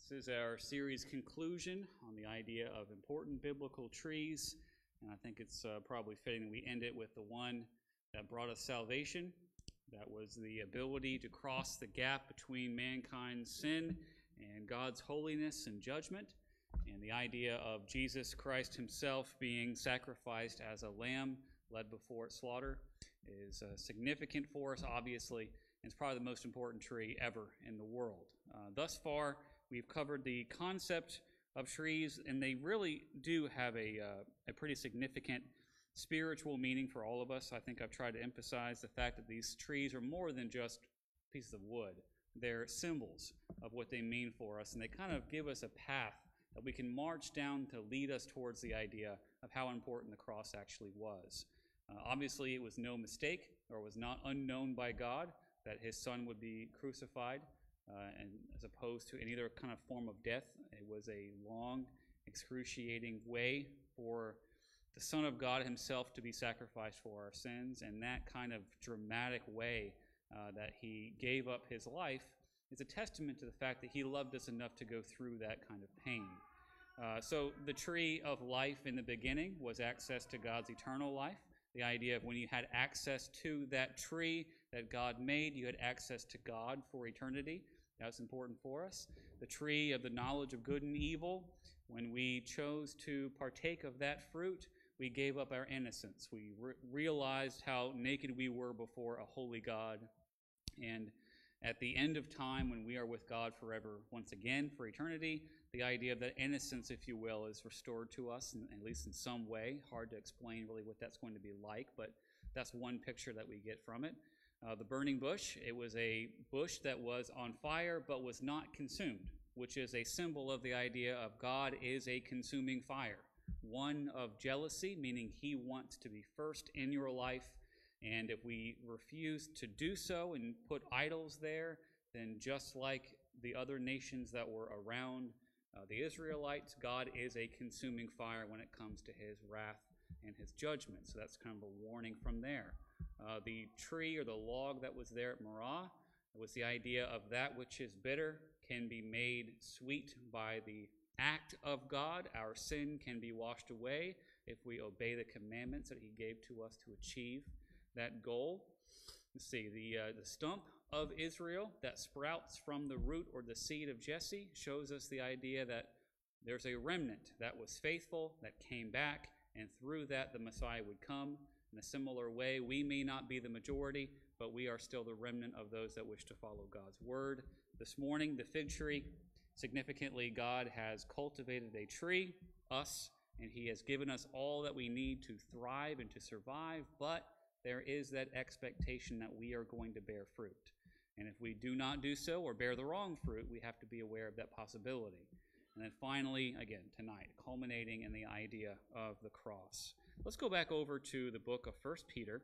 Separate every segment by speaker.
Speaker 1: This is our series conclusion on the idea of important biblical trees, and I think it's probably fitting that we end it with the one that brought us salvation. That was the ability to cross the gap between mankind's sin and God's holiness and judgment, and the idea of Jesus Christ himself being sacrificed as a lamb led before its slaughter is significant for us, obviously. It's probably the most important tree ever in the world. Thus far, we've covered the concept of trees, and they really do have a pretty significant spiritual meaning for all of us. I think I've tried to emphasize the fact that these trees are more than just pieces of wood. They're symbols of what they mean for us, and they kind of give us a path that we can march down to lead us towards the idea of how important the cross actually was. Obviously, it was no mistake, or was not unknown by God, that his son would be crucified, and as opposed to any other kind of form of death. It was a long, excruciating way for the Son of God himself to be sacrificed for our sins, and that kind of dramatic way that he gave up his life is a testament to the fact that he loved us enough to go through that kind of pain. So the tree of life in the beginning was access to God's eternal life. The idea of when you had access to that tree that God made, you had access to God for eternity. That's important for us. The tree of the knowledge of good and evil, when we chose to partake of that fruit, we gave up our innocence. We realized how naked we were before a holy God. And at the end of time, when we are with God forever, once again, for eternity, the idea of that innocence, if you will, is restored to us, at least in some way. Hard to explain really what that's going to be like, but that's one picture that we get from it. The burning bush, it was a bush that was on fire but was not consumed, which is a symbol of the idea of God is a consuming fire. One of jealousy, meaning he wants to be first in your life, and if we refuse to do so and put idols there, then just like the other nations that were around the Israelites, God is a consuming fire when it comes to his wrath and his judgment. So that's kind of a warning from there. The tree or the log that was there at Marah was the idea of that which is bitter can be made sweet by the act of God. Our sin can be washed away if we obey the commandments that he gave to us to achieve that goal. Let's see, the stump of Israel that sprouts from the root or the seed of Jesse shows us the idea that there's a remnant that was faithful, that came back, and through that the Messiah would come. In a similar way, we may not be the majority, but we are still the remnant of those that wish to follow God's word. This morning, the fig tree, significantly, God has cultivated a tree, us, and he has given us all that we need to thrive and to survive, but there is that expectation that we are going to bear fruit. And if we do not do so or bear the wrong fruit, we have to be aware of that possibility. And then finally, again, tonight, culminating in the idea of the cross. Let's go back over to the book of 1 Peter.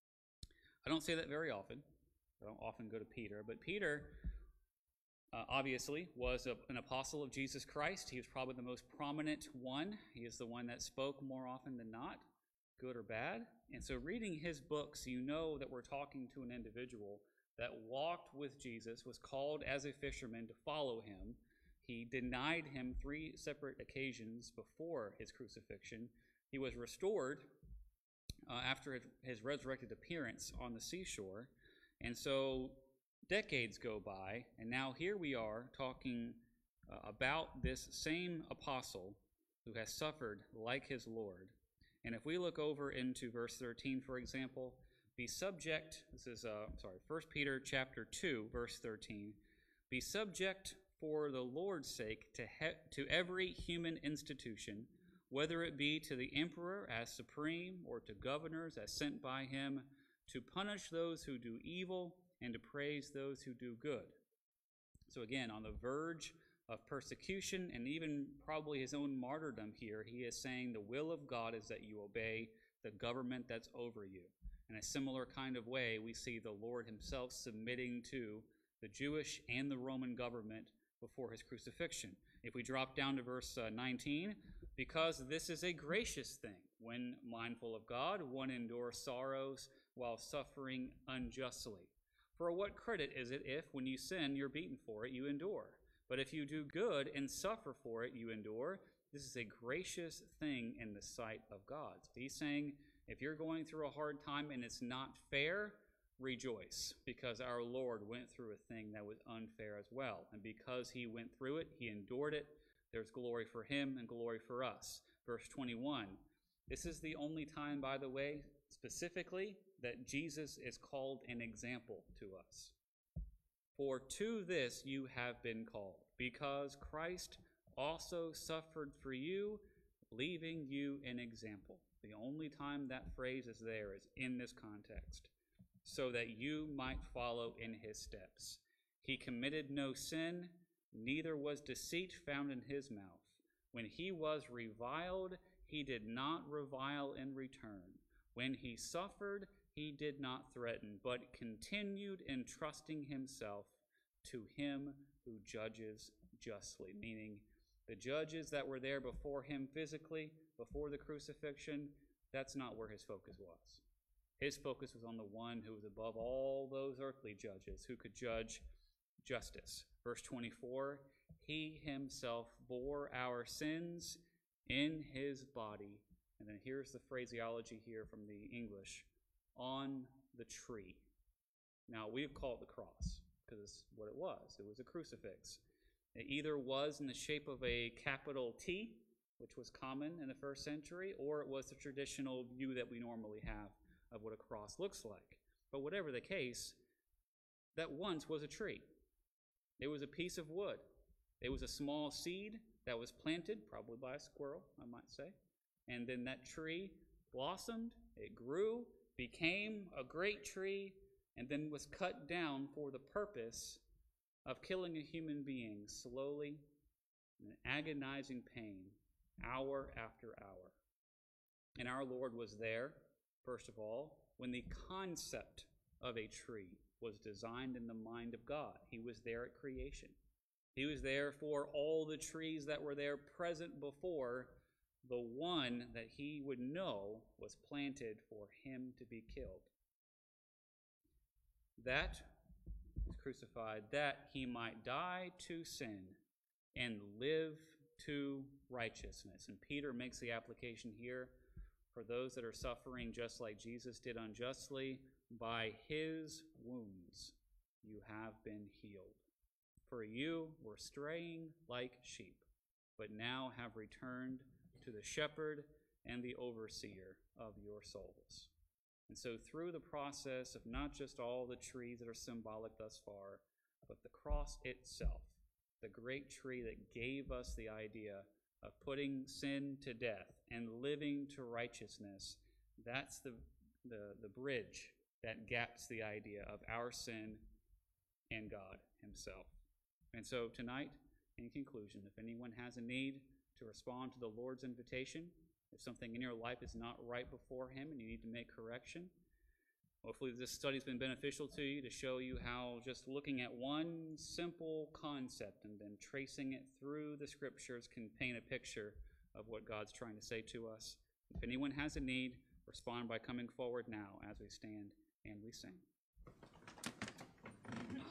Speaker 1: I don't say that very often. I don't often go to Peter, but Peter obviously was an apostle of Jesus Christ. He was probably the most prominent one. He is the one that spoke more often than not, good or bad. And so reading his books, you know that we're talking to an individual that walked with Jesus, was called as a fisherman to follow him. He denied him 3 separate occasions before his crucifixion. He was restored after his resurrected appearance on the seashore. And so decades go by, and now here we are talking about this same apostle who has suffered like his Lord. And if we look over into verse 13, for example, be subject, this is 1 Peter chapter 2, verse 13, be subject for the Lord's sake to every human institution, whether it be to the emperor as supreme or to governors as sent by him, to punish those who do evil and to praise those who do good. So again, on the verge of persecution and even probably his own martyrdom here, he is saying the will of God is that you obey the government that's over you. In a similar kind of way, we see the Lord himself submitting to the Jewish and the Roman government before his crucifixion. If we drop down to verse 19, because this is a gracious thing. When mindful of God, one endures sorrows while suffering unjustly. For what credit is it if, when you sin, you're beaten for it, you endure? But if you do good and suffer for it, you endure. This is a gracious thing in the sight of God. So he's saying, if you're going through a hard time and it's not fair, rejoice, because our Lord went through a thing that was unfair as well. And because he went through it, he endured it. There's glory for him and glory for us. Verse 21. This is the only time, by the way, specifically, that Jesus is called an example to us. For to this you have been called, because Christ also suffered for you, leaving you an example. The only time that phrase is there is in this context, so that you might follow in his steps. He committed no sin, neither was deceit found in his mouth. When he was reviled, he did not revile in return. When he suffered, he did not threaten, but continued entrusting himself to him who judges justly. Meaning, the judges that were there before him physically, before the crucifixion, that's not where his focus was. His focus was on the one who was above all those earthly judges, who could judge justice. Verse 24, he himself bore our sins in his body. And then here's the phraseology here from the English, on the tree. Now, we call it the cross, because it's what it was. It was a crucifix. It either was in the shape of a capital T, which was common in the first century, or it was the traditional view that we normally have of what a cross looks like. But whatever the case, that once was a tree. It was a piece of wood. It was a small seed that was planted, probably by a squirrel, I might say. And then that tree blossomed, it grew, became a great tree, and then was cut down for the purpose of killing a human being slowly in agonizing pain, hour after hour. And our Lord was there, first of all, when the concept of a tree was designed in the mind of God. He was there at creation. He was there for all the trees that were there present before the one that he would know was planted for him to be killed. That was crucified, that he might die to sin and live to righteousness. And Peter makes the application here for those that are suffering just like Jesus did unjustly. By his wounds you have been healed. For you were straying like sheep, but now have returned to the shepherd and the overseer of your souls. And so through the process of not just all the trees that are symbolic thus far, but the cross itself, the great tree that gave us the idea of putting sin to death and living to righteousness, that's the bridge that gaps the idea of our sin and God himself. And so tonight, in conclusion, if anyone has a need to respond to the Lord's invitation, if something in your life is not right before him and you need to make correction, hopefully this study's been beneficial to you to show you how just looking at one simple concept and then tracing it through the scriptures can paint a picture of what God's trying to say to us. If anyone has a need, respond by coming forward now as we stand and we sing.